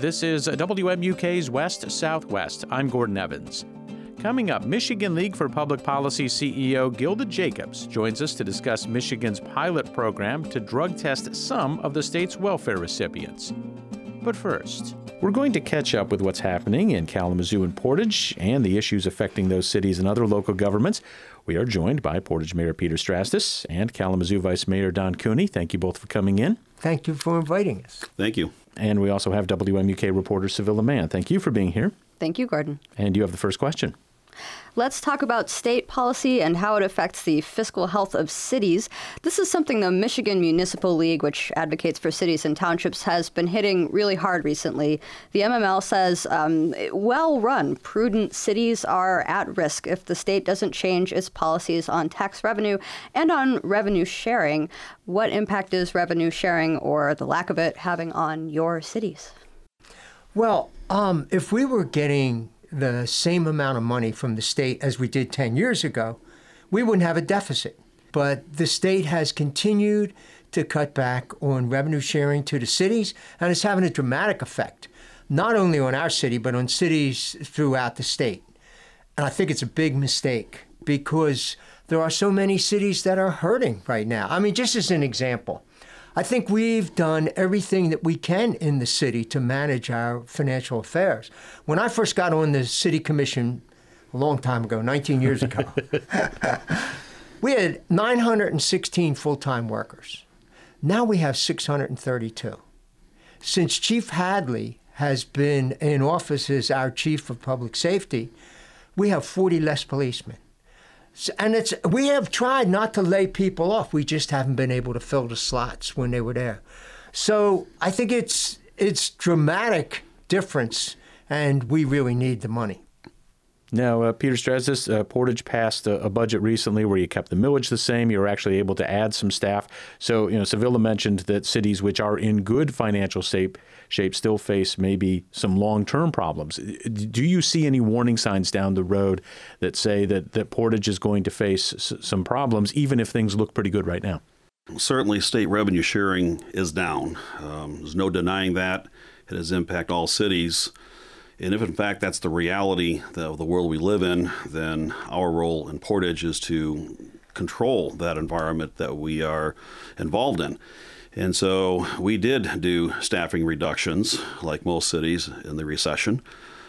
This is WMUK's West Southwest. I'm Gordon Evans. Coming up, Michigan League for Public Policy CEO Gilda Jacobs joins us to discuss Michigan's pilot program to drug test some of the state's welfare recipients. But first, we're going to catch up with what's happening in Kalamazoo and Portage and the issues affecting those cities and other local governments. We are joined by Portage Mayor Peter Strastis and Kalamazoo Vice Mayor Don Cooney. Thank you both for coming in. Thank you for inviting us. Thank you. And we also have WMUK reporter Sevilla Mann. Thank you for being here. Thank you, Gordon. And you have the first question. Let's talk about state policy and how it affects the fiscal health of cities. This is something the Michigan Municipal League, which advocates for cities and townships, has been hitting really hard recently. The MML says well-run, prudent cities are at risk if the state doesn't change its policies on tax revenue and on revenue sharing. What impact is revenue sharing, or the lack of it, having on your cities? Well, if we were getting the same amount of money from the state as we did 10 years ago, we wouldn't have a deficit. But the state has continued to cut back on revenue sharing to the cities, and it's having a dramatic effect, not only on our city, but on cities throughout the state. And I think it's a big mistake because there are so many cities that are hurting right now. I mean, just as an example, I think we've done everything that we can in the city to manage our financial affairs. When I first got on the city commission a long time ago, 19 years ago, we had 916 full-time workers. Now we have 632. Since Chief Hadley has been in office as our chief of public safety, we have 40 less policemen. And we have tried not to lay people off. We just haven't been able to fill the slots when they were there. So I think it's dramatic difference, and we really need the money. Now, Peter Strastis, Portage passed a budget recently where you kept the millage the same. You were actually able to add some staff. So, Sevilla mentioned that cities which are in good financial shape still face maybe some long-term problems. Do you see any warning signs down the road that say that Portage is going to face some problems, even if things look pretty good right now? Certainly, state revenue sharing is down. There's no denying that. It has impacted all cities. And if, in fact, that's the reality of the world we live in, then our role in Portage is to control that environment that we are involved in. And so we did do staffing reductions, like most cities, in the recession.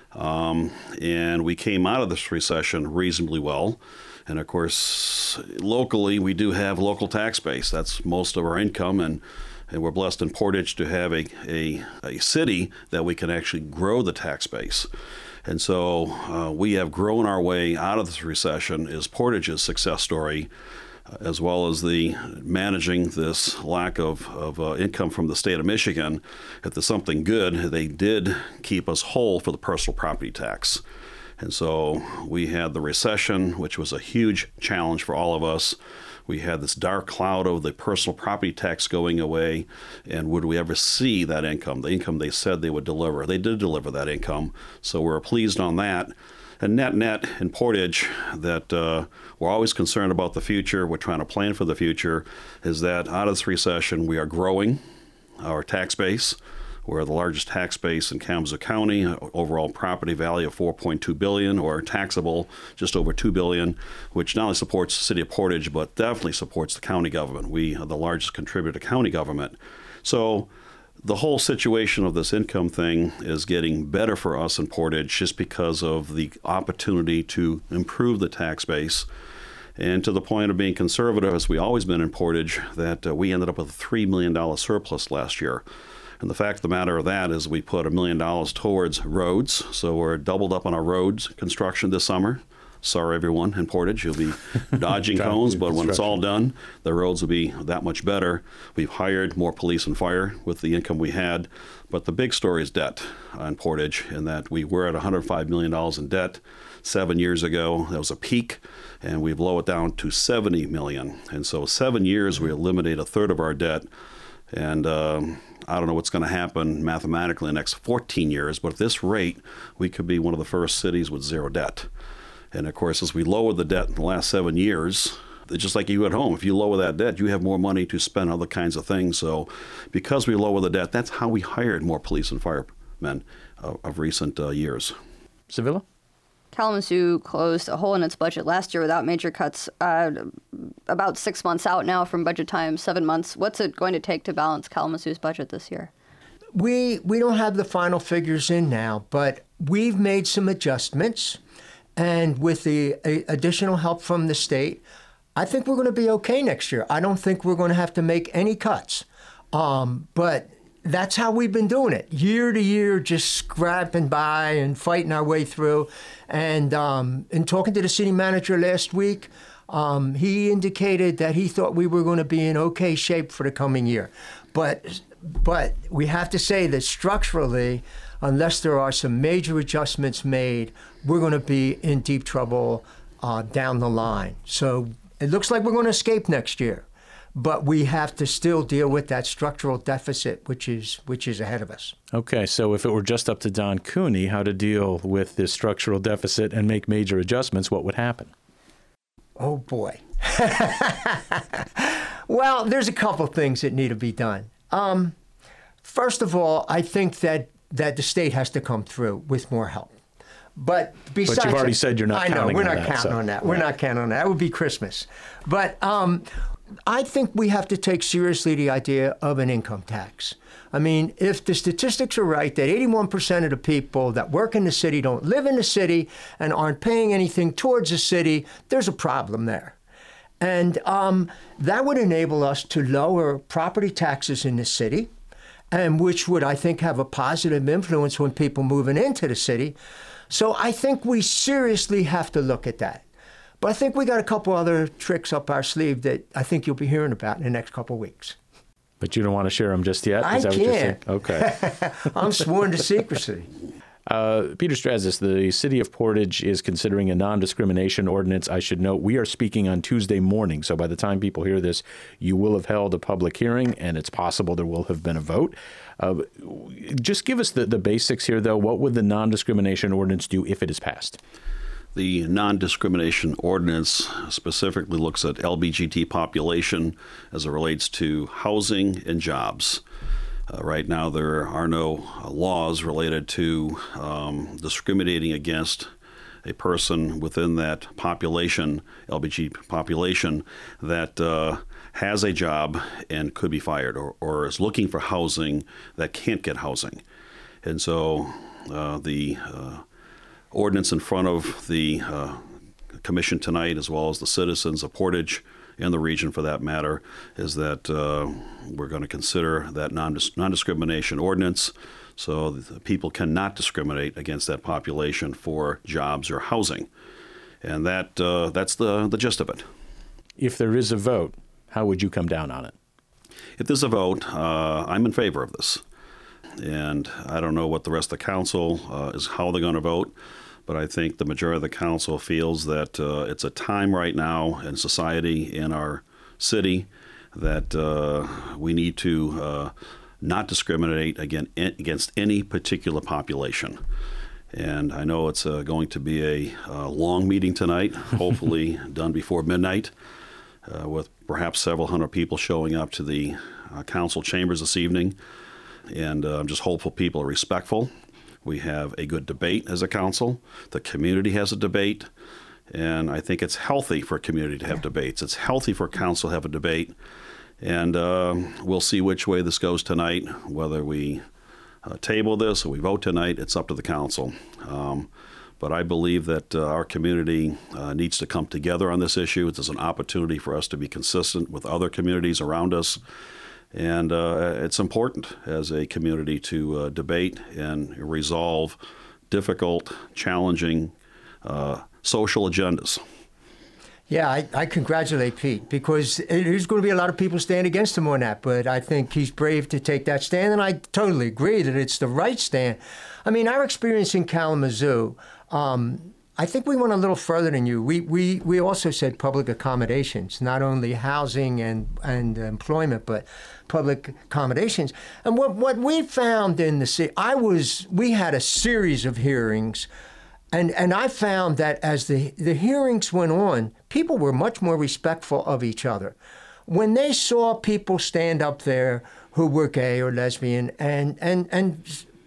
And we came out of this recession reasonably well. And, of course, locally, we do have local tax base. That's most of our income, and we're blessed in Portage to have a city that we can actually grow the tax base. And so we have grown our way out of this recession is Portage's success story, as well as the managing this lack of income from the state of Michigan. If there's something good, they did keep us whole for the personal property tax. And so we had the recession, which was a huge challenge for all of us. We had this dark cloud of the personal property tax going away, and would we ever see that income, the income they said they would deliver? They did deliver that income, so we're pleased on that. And net in Portage, that we're always concerned about the future, we're trying to plan for the future, is that out of this recession, we are growing our tax base. We're the largest tax base in Kalamazoo County, overall property value of $4.2 billion, or taxable just over $2 billion, which not only supports the city of Portage, but definitely supports the county government. We are the largest contributor to county government. So the whole situation of this income thing is getting better for us in Portage just because of the opportunity to improve the tax base. And to the point of being conservative, as we always been in Portage, that we ended up with a $3 million surplus last year. And the fact of the matter of that is we put $1 million towards roads. So we're doubled up on our roads construction this summer. Sorry, everyone in Portage, you'll be dodging cones, but when it's all done, the roads will be that much better. We've hired more police and fire with the income we had. But the big story is debt in Portage, in that we were at $105 million in debt 7 years ago. That was a peak, and we've lowered it down to $70 million. And so 7 years, we eliminate a third of our debt. And I don't know what's going to happen mathematically in the next 14 years, but at this rate, we could be one of the first cities with zero debt. And of course, as we lower the debt in the last 7 years, it's just like you at home. If you lower that debt, you have more money to spend on other kinds of things. So because we lower the debt, that's how we hired more police and fire development of recent years. Sevilla? Kalamazoo closed a hole in its budget last year without major cuts. About 6 months out now from budget time, 7 months. What's it going to take to balance Kalamazoo's budget this year? We don't have the final figures in now, but we've made some adjustments. And with the additional help from the state, I think we're going to be okay next year. I don't think we're going to have to make any cuts. But that's how we've been doing it, year to year, just scrapping by and fighting our way through. And in talking to the city manager last week, he indicated that he thought we were going to be in okay shape for the coming year. But we have to say that structurally, unless there are some major adjustments made, we're going to be in deep trouble down the line. So it looks like we're going to escape next year. But we have to still deal with that structural deficit, which is ahead of us. Okay, so if it were just up to Don Cooney how to deal with this structural deficit and make major adjustments, what would happen? Oh, boy. Well, there's a couple things that need to be done. First of all, I think that the state has to come through with more help. But besides, you've already said you're not counting on that. I know, we're not counting on that. We're not counting on that. That would be Christmas. But I think we have to take seriously the idea of an income tax. I mean, if the statistics are right that 81% of the people that work in the city don't live in the city and aren't paying anything towards the city, there's a problem there. And that would enable us to lower property taxes in the city, and which would, I think, have a positive influence when people moving into the city. So I think we seriously have to look at that. But I think we got a couple other tricks up our sleeve that I think you'll be hearing about in the next couple of weeks. But you don't want to share them just yet? I can't. Okay. I'm sworn to secrecy. Peter Strazis, the city of Portage is considering a non-discrimination ordinance. I should note we are speaking on Tuesday morning, so by the time people hear this, you will have held a public hearing, and it's possible there will have been a vote. Just give us the basics here, though. What would the non-discrimination ordinance do if it is passed? The non-discrimination ordinance specifically looks at LBGT population as it relates to housing and jobs. Right now, there are no laws related to discriminating against a person within that population, LBGT population, that has a job and could be fired or is looking for housing that can't get housing. And so the ordinance in front of the commission tonight, as well as the citizens of Portage and the region for that matter, is that we're going to consider that non-discrimination ordinance so that people cannot discriminate against that population for jobs or housing. And that's the gist of it. If there is a vote, how would you come down on it? If there's a vote, I'm in favor of this. And I don't know what the rest of the council is, how they're going to vote, but I think the majority of the council feels that it's a time right now in society, in our city, that we need to not discriminate against any particular population. And I know it's going to be a long meeting tonight, hopefully done before midnight, with perhaps several hundred people showing up to the council chambers this evening. And I'm just hopeful people are respectful. We have a good debate as a council. The community has a debate. And I think it's healthy for a community to have debates. It's healthy for council to have a debate. And we'll see which way this goes tonight, whether we table this or we vote tonight. It's up to the council. But I believe that our community needs to come together on this issue. It's an opportunity for us to be consistent with other communities around us. And it's important as a community to debate and resolve difficult, challenging social agendas. Yeah, I congratulate Pete, because there's going to be a lot of people stand against him on that, but I think he's brave to take that stand, and I totally agree that it's the right stand. I mean, our experience in Kalamazoo, I think we went a little further than you. We also said public accommodations, not only housing and employment, but public accommodations. And what we found in the city, we had a series of hearings, and I found that as the hearings went on, people were much more respectful of each other. When they saw people stand up there who were gay or lesbian and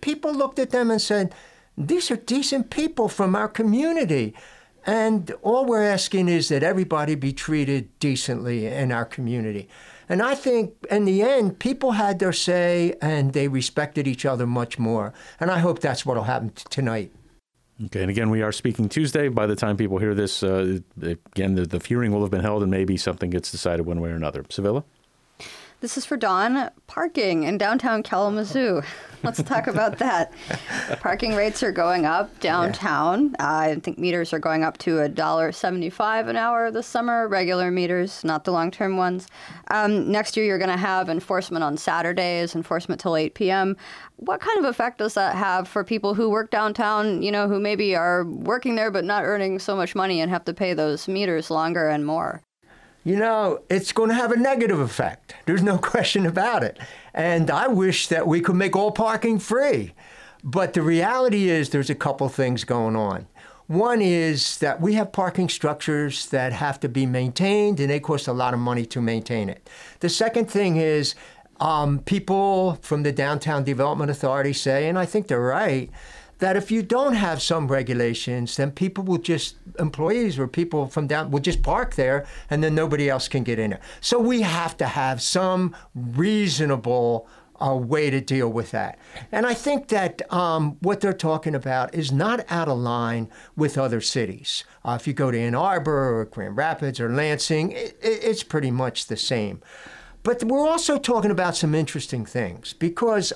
people looked at them and said, these are decent people from our community. And all we're asking is that everybody be treated decently in our community. And I think in the end, people had their say and they respected each other much more. And I hope that's what will happen tonight. Okay, and again, we are speaking Tuesday. By the time people hear this, again, the hearing will have been held and maybe something gets decided one way or another. Sevilla? This is for Dawn. Parking in downtown Kalamazoo. Let's talk about that. Parking rates are going up downtown. I think meters are going up to $1.75 an hour this summer, regular meters, not the long-term ones. Next year, you're going to have enforcement on Saturdays, enforcement till 8 p.m. What kind of effect does that have for people who work downtown, who maybe are working there but not earning so much money and have to pay those meters longer and more? It's going to have a negative effect. There's no question about it. And I wish that we could make all parking free. But the reality is there's a couple things going on. One is that we have parking structures that have to be maintained, and they cost a lot of money to maintain it. The second thing is people from the Downtown Development Authority say, and I think they're right, that if you don't have some regulations, then employees or people from down will just park there and then nobody else can get in there. So we have to have some reasonable way to deal with that. And I think that what they're talking about is not out of line with other cities. If you go to Ann Arbor or Grand Rapids or Lansing, it's pretty much the same. But we're also talking about some interesting things because,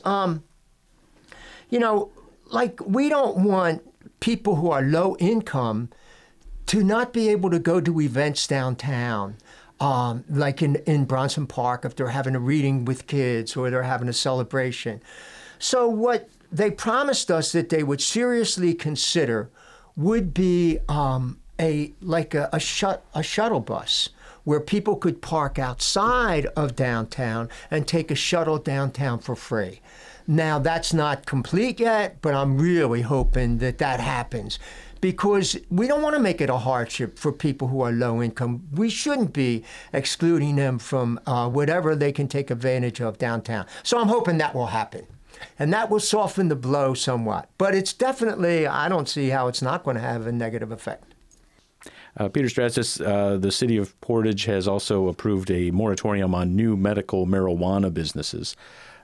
we don't want people who are low income to not be able to go to events downtown, like in Bronson Park if they're having a reading with kids or they're having a celebration. So what they promised us that they would seriously consider would be a shuttle bus where people could park outside of downtown and take a shuttle downtown for free. Now, that's not complete yet, but I'm really hoping that happens because we don't want to make it a hardship for people who are low income. We shouldn't be excluding them from whatever they can take advantage of downtown. So I'm hoping that will happen. And that will soften the blow somewhat. But it's definitely, I don't see how it's not going to have a negative effect. Peter Stratzis, the city of Portage has also approved a moratorium on new medical marijuana businesses.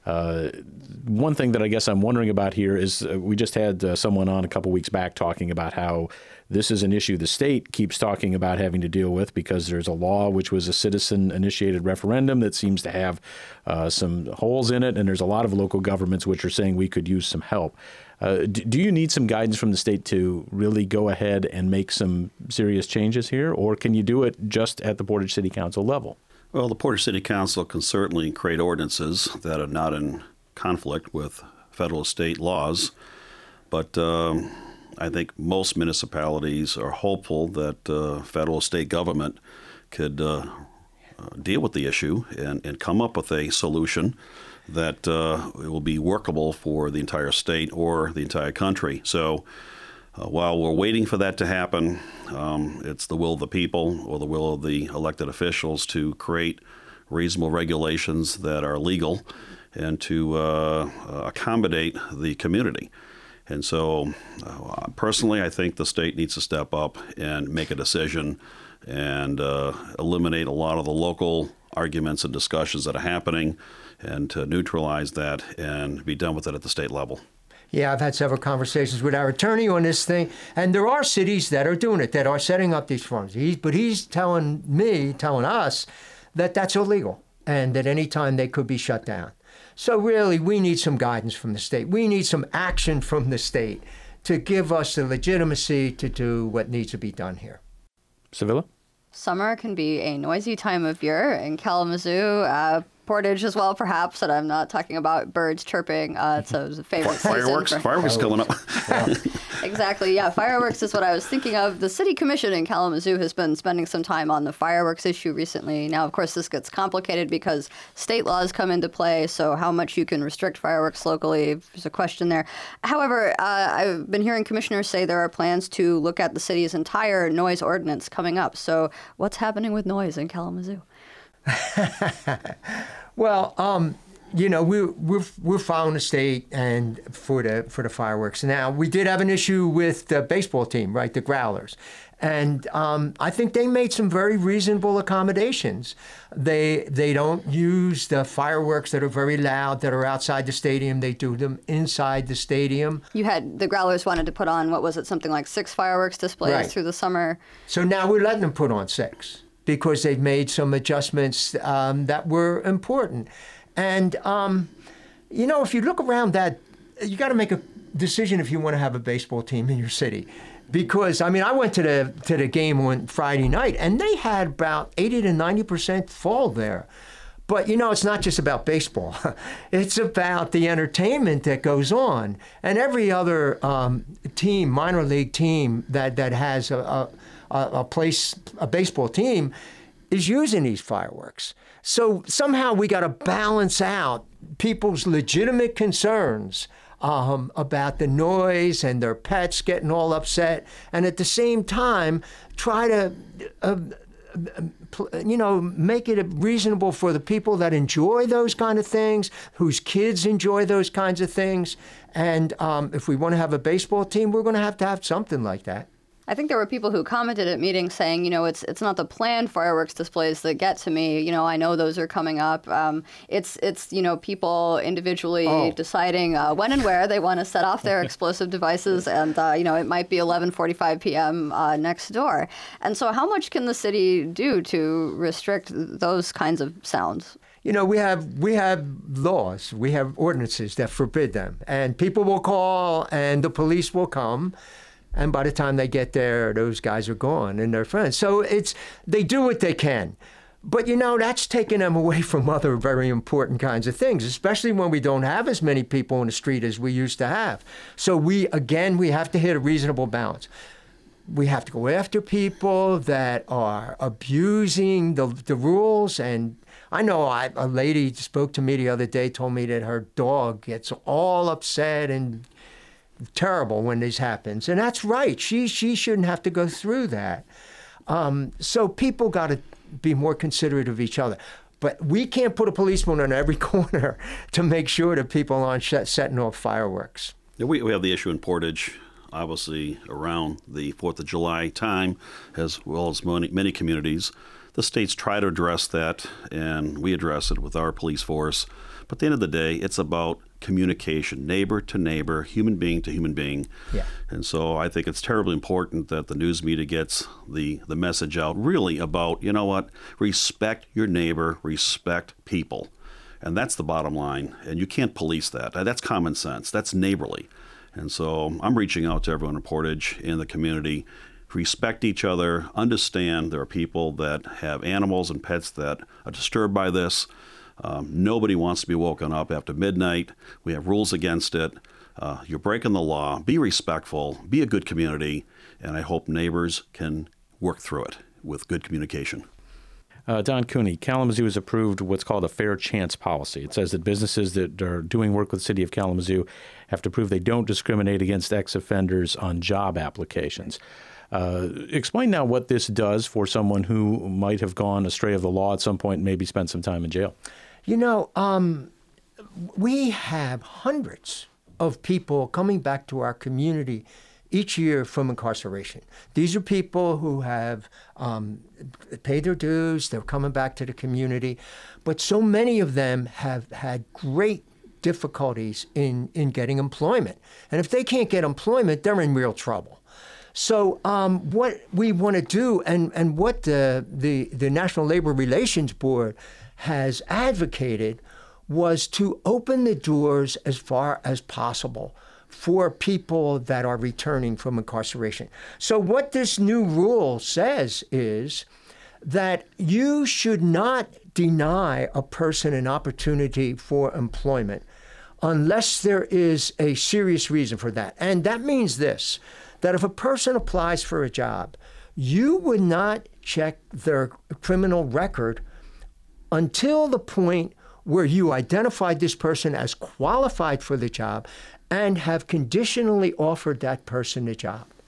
One thing that I guess I'm wondering about here is we just had someone on a couple weeks back talking about how this is an issue the state keeps talking about having to deal with because there's a law which was a citizen-initiated referendum that seems to have some holes in it, and there's a lot of local governments which are saying we could use some help. Do you need some guidance from the state to really go ahead and make some serious changes here, or can you do it just at the Portage City Council level? Well, the Portage City Council can certainly create ordinances that are not in conflict with federal state laws, but I think most municipalities are hopeful that federal state government could deal with the issue and come up with a solution that will be workable for the entire state or the entire country. So while we're waiting for that to happen, it's the will of the people or the will of the elected officials to create reasonable regulations that are legal and to accommodate the community. And so personally, I think the state needs to step up and make a decision and eliminate a lot of the local arguments and discussions that are happening and to neutralize that and be done with it at the state level. Yeah, I've had several conversations with our attorney on this thing, and there are cities that are doing it, that are setting up these farms. But he's telling us that that's illegal and that any time they could be shut down. So really, we need some guidance from the state. We need some action from the state to give us the legitimacy to do what needs to be done here. Sevilla? Summer can be a noisy time of year in Kalamazoo. Portage as well, perhaps, and I'm not talking about birds chirping. It's a favorite fireworks. Fireworks coming up. Yeah. Exactly, yeah. Fireworks is what I was thinking of. The city commission in Kalamazoo has been spending some time on the fireworks issue recently. Now, of course, this gets complicated because state laws come into play, so how much you can restrict fireworks locally, there's a question there. However, I've been hearing commissioners say there are plans to look at the city's entire noise ordinance coming up. So what's happening with noise in Kalamazoo? Well, we're following the state and for the fireworks. Now, we did have an issue with the baseball team, right, the Growlers. And I think they made some very reasonable accommodations. They don't use the fireworks that are very loud that are outside the stadium. They do them inside the stadium. You had the Growlers wanted to put on, what was it, something like 6 fireworks displays through the summer. So now we're letting them put on 6 because they've made some adjustments that were important. And, if you look around that, you got to make a decision if you want to have a baseball team in your city. Because, I went to the game on Friday night, and they had about 80 to 90% full there. But, it's not just about baseball. It's about the entertainment that goes on. And every other team, minor league team that has a baseball team is using these fireworks. So somehow we got to balance out people's legitimate concerns about the noise and their pets getting all upset, and at the same time try to make it reasonable for the people that enjoy those kind of things, whose kids enjoy those kinds of things. And if we want to have a baseball team, we're going to have something like that. I think there were people who commented at meetings saying, it's not the planned fireworks displays that get to me. I know those are coming up. It's people individually deciding when and where they want to set off their explosive devices, and it might be 11:45 p.m. Next door. And so, how much can the city do to restrict those kinds of sounds? We have laws, we have ordinances that forbid them, and people will call, and the police will come. And by the time they get there, those guys are gone and they're friends. So they do what they can. But, that's taking them away from other very important kinds of things, especially when we don't have as many people in the street as we used to have. So we have to hit a reasonable balance. We have to go after people that are abusing the rules. And I know a lady spoke to me the other day, told me that her dog gets all upset and terrible when this happens. And that's right. She shouldn't have to go through that. So people got to be more considerate of each other. But we can't put a policeman on every corner to make sure that people aren't setting off fireworks. Yeah, we have the issue in Portage, obviously, around the 4th of July time, as well as many communities. The states try to address that, and we address it with our police force. But at the end of the day, it's about communication, neighbor to neighbor, human being to human being. Yeah. And so I think it's terribly important that the news media gets the message out really about, respect your neighbor, respect people. And that's the bottom line. And you can't police that. That's common sense. That's neighborly. And so I'm reaching out to everyone in Portage, in the community. Respect each other, understand there are people that have animals and pets that are disturbed by this. Nobody wants to be woken up after midnight. We have rules against it. You're breaking the law. Be respectful. Be a good community. And I hope neighbors can work through it with good communication. Don Cooney, Kalamazoo has approved what's called a fair chance policy. It says that businesses that are doing work with the city of Kalamazoo have to prove they don't discriminate against ex-offenders on job applications. Explain now what this does for someone who might have gone astray of the law at some point and maybe spent some time in jail. We have hundreds of people coming back to our community each year from incarceration. These are people who have paid their dues, they're coming back to the community, but so many of them have had great difficulties in getting employment. And if they can't get employment, they're in real trouble. So what we want to do, and what the National Labor Relations Board has advocated, was to open the doors as far as possible for people that are returning from incarceration. So what this new rule says is that you should not deny a person an opportunity for employment unless there is a serious reason for that. And that means this, that if a person applies for a job, you would not check their criminal record until the point where you identified this person as qualified for the job and have conditionally offered that person a job.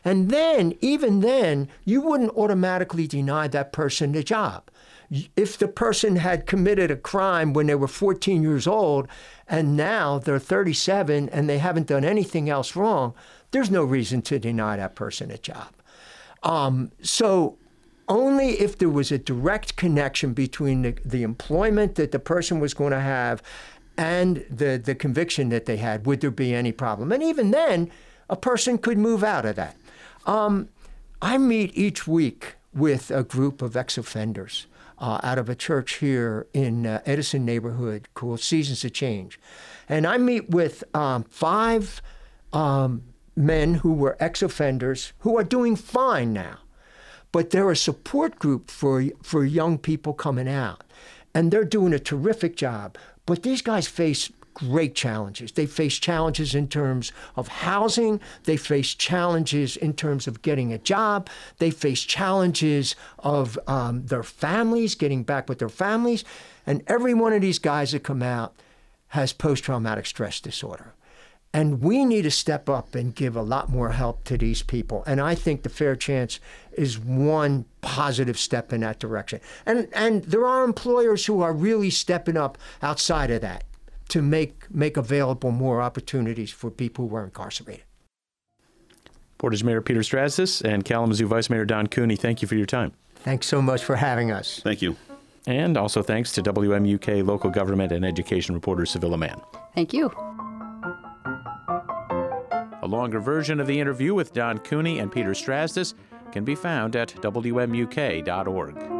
And then, even then, you wouldn't automatically deny that person the job. If the person had committed a crime when they were 14 years old and now they're 37 and they haven't done anything else wrong, there's no reason to deny that person a job. So only if there was a direct connection between the employment that the person was going to have and the conviction that they had would there be any problem. And even then, a person could move out of that. I meet each week with a group of ex-offenders out of a church here in Edison neighborhood called Seasons of Change. And I meet with 5 men who were ex-offenders who are doing fine now. But they're a support group for young people coming out. And they're doing a terrific job. But these guys face great challenges. They face challenges in terms of housing. They face challenges in terms of getting a job. They face challenges of their families, getting back with their families. And every one of these guys that come out has post-traumatic stress disorder. And we need to step up and give a lot more help to these people. And I think the Fair Chance is one positive step in that direction. And there are employers who are really stepping up outside of that to make available more opportunities for people who are incarcerated. Portage Mayor Peter Strazdis and Kalamazoo Vice Mayor Don Cooney, thank you for your time. Thanks so much for having us. Thank you. And also thanks to WMUK local government and education reporter Sevilla Mann. Thank you. A longer version of the interview with Don Cooney and Peter Strazdis can be found at WMUK.org.